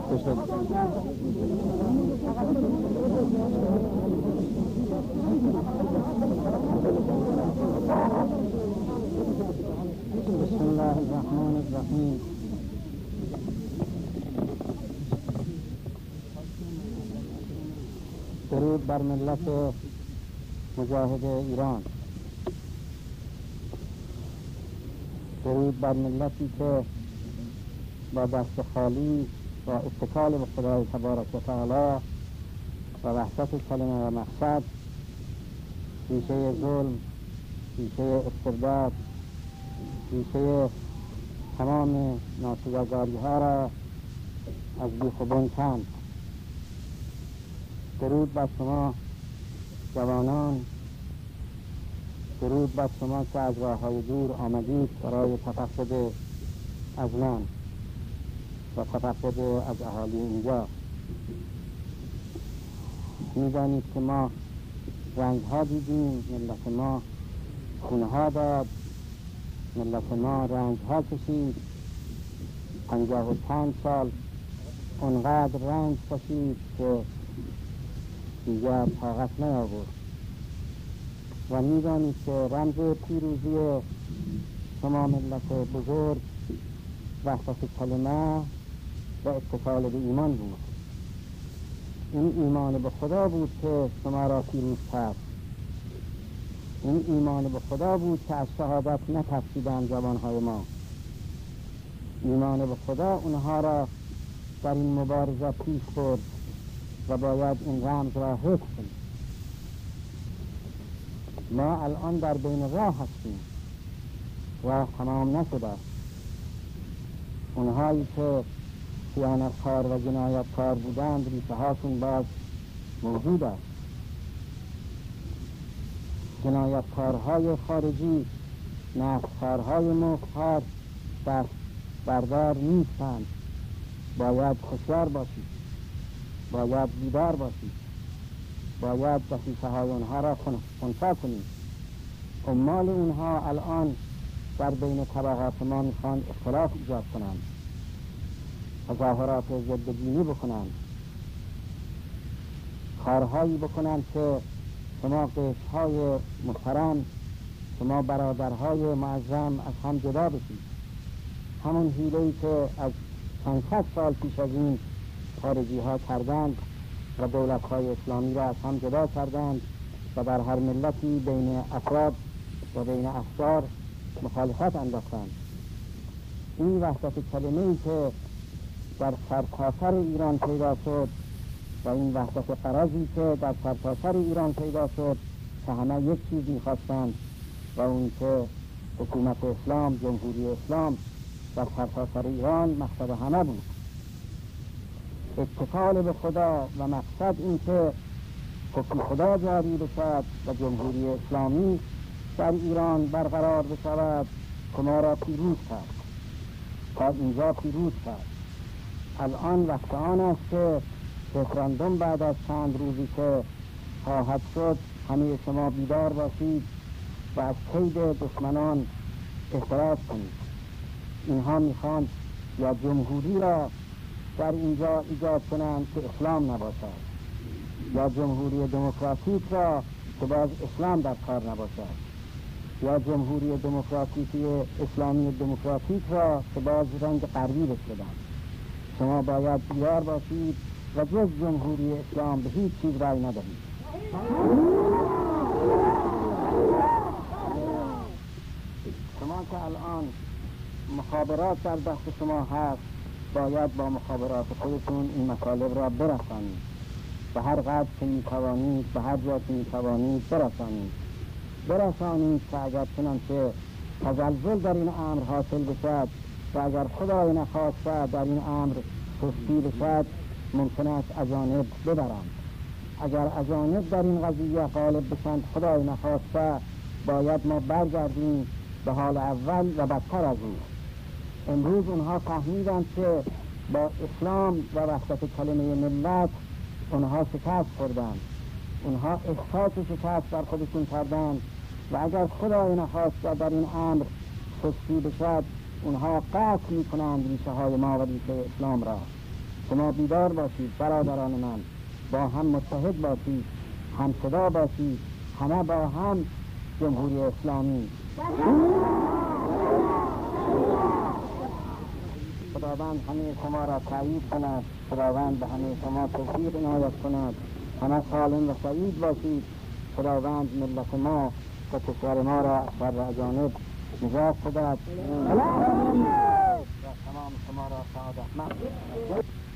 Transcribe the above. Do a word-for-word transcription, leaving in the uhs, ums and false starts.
بسم الله الرحمن الرحیم. درود بر ملت مجاهد ایران، درود بر ملتی که با دست خالی و اتکال به خدای تبارک و تعالی و وحدت کلمه و مقصد ریشه ظلم، ریشه استبداد، ریشه تمام ناسزاگاری ها را از بیخ و بن کند. درود بر شما جوانان، درود بر شما که از راه های دور آمدید برای تفقد از من و تفقد از اهالی اینجا. می‌دانید که ما رنج ها دیدیم، ملت ما خونه ها داد، ملت ما رنج ها کشید، پنجاه و چند سال اونقدر رنج کشید که دیگر طاقت نیاورد. و می‌دانید که رمز پیروزی شما ملت بزرگ وحدت کلمه و اتصال به ایمان بود. این ایمان به خدا بود که شما را پیروز کرد. این ایمان به خدا بود که از شهادت نترسیدند جوانهای ما. ایمان به خدا اونها را در این مبارزه پیش برد و باید این رمز را حفظ کنیم. ما الان در بین راه هستیم، راه تمام نشده. اونهایی که خیانتکار و جنایتکار بودند ریشه هاشون باز موجود است. جنایتکارهای خارجی، نفسکارهای مفتخار دست بردار نیستند. باید هوشیار باشید، باید بیدار باشید، باید دسیسه های اونها را خنثی کنید. عمال اونها الان در بین طبقات ما میخوان اختلاف ایجاد کنند، تظاهرات ضد دینی بکنند، کارهایی بکنند که شما قشرهای محترم، شما برادرهای معظم از هم جدا بشید. همون حیله‌ای که از چند صد سال پیش از این خارجی ها کردند و دولت های اسلامی را از هم جدا کردند و در هر ملتی بین افراد و بین افکار مخالفت انداختند. این وحدت کلمه ای که در سرتاسر ایران پیدا شد و این وحدت غرضی که در سرتاسر ایران پیدا شد که همه یک چیز می‌خواستند و اون که حکومت اسلام، جمهوری اسلام در سرتاسر ایران مقصد همه بود. اتصال به خدا و مقصد این که حکم خدا جاری بشود و جمهوری اسلامی در ایران برقرار بشود که ما را پیروز کرد، تا اینجا پیروز کرد. الان وقت آن است که رفراندوم بعد از چند روزی که خواهد شد همه شما بیدار باشید و از کید دشمنان احتراز کنید. اینها میخوان یا جمهوری را در اینجا ایجاد کنند که اسلام نباشد، یا جمهوری دموکراتیک را که باز اسلام در کار نباشد، یا جمهوری دموکراتیکی اسلامی دموکراتیک را که باز رنگ غربی بشدن. شما باید بیدار باشید و جز جمهوری اسلام به هیچ چیز رای ندهید. شما که الان مخابرات در دست شما هست، باید با مخابرات خودتون این مطالب را برسانید. به هر قدر که میتوانید، به هر جا که میتوانید برسانید. برسانید که اگر چنانچه تزلزل در این امر حاصل بشد و اگر خدای نخواسته در این امر سستی بشد، ممکن است اجانب ببرند. اگر اجانب در این قضیه غالب بشند، خدای نخواسته، باید ما برگردیم به حال اول و بدتر از او. امروز اونها فهمیدند که با اسلام و وحدت کلمه ملت اونها شکست خوردند، اونها احساس شکست بر خودشون کردند و اگر خدای نخواسته در این امر سستی بشد، اونها قطع میکنند ریشه های ما و ریشه اسلام را. شما بیدار باشید برادران من، با هم متحد باشید، هم صدا باشید، همه با هم جمهوری اسلامی. خداوند همه شما را تأیید کند، خداوند به همه شما توفیق عنایت کند، همه سالم و سعید باشید. خداوند ملت ما و کشور ما را از شر اجانب نجات بدهد و تمام شما را سعادتمند